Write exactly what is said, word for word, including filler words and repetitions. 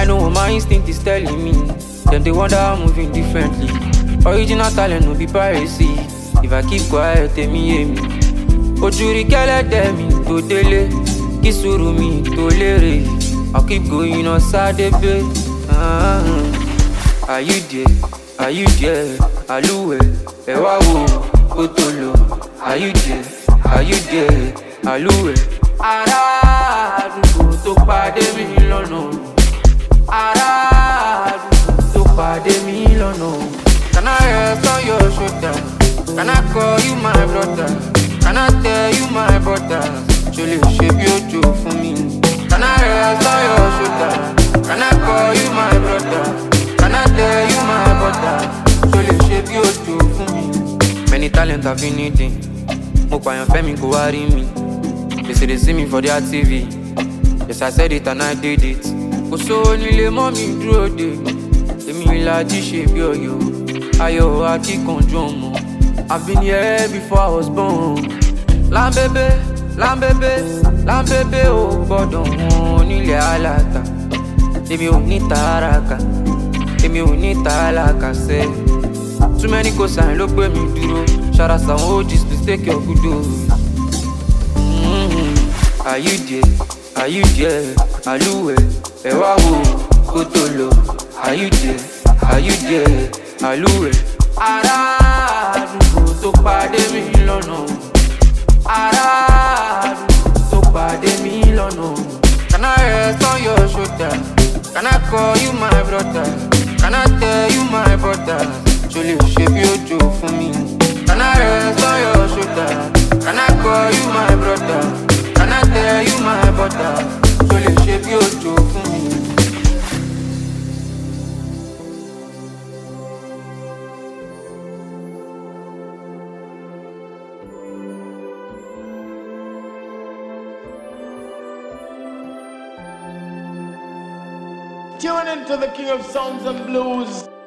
know what my instinct is telling me. Then they wonder I'm moving differently. Original talent no be piracy. If I keep quiet, tell me hear me. Ojuri kele demi to dele, kisuru mi to lere. I'll keep going on Saturday. Uh-huh. Are you there? Are you there? Aluwe, ewa wo, otolo. Are you there? Are you there? Aluwe. Ara àdúgbò tó pàdé mi lọ́nà. Ara àdúgbò tó pàdé mi lọ́nà. Can I rest on your shoulder? Can I call you my brother? Can I tell you my brother? Ṣo lè ṣe bí òjò fún mi? Can I rest on your shoulder? Can I call you my brother? Can I tell you my brother? Ṣo lè ṣe bí òjò fún mi? Many talents I've been needing. Mo pààyàn fẹ́mi kò wá rí mi. They say they see me for their T V. Yes, I said it and I did it. Kò sówó nílé mọ́ mi dúró dè. Èmi ìlàjì ṣe bí ọ̀yọ́. Ayọ̀ akíkanjú ọmọ. I've been here before I was born. Lambebe, lambebe, lambebe ò gbọ́dọ̀ wọn nílé aláta. Èmi ò ní tààràkà, èmi ò ní tààlàkà sẹ́. Too many cosign ló gbé mi dúró. Shout out some O Gs, please take your kudos. Mm-hmm. Are you there? Are you there? Aluwe, ewa wo, kotolo. Are you there? Are you there? Aluwe. Ara àdúgbò tó pàdé mi lọ́nà. Ara àdúgbò tó pàdé mi lọ́nà. Can I rest on your shoulder? Can I call you my brother? Can I tell you my brother? Ṣo lè ṣe bí òjò fún mi? Can I rest on your shoulder? Can I call you my brother? Can I tell you my brother? Ṣo lè ṣe bí òjò fún mi? Tune into the King of Sounds and Blues.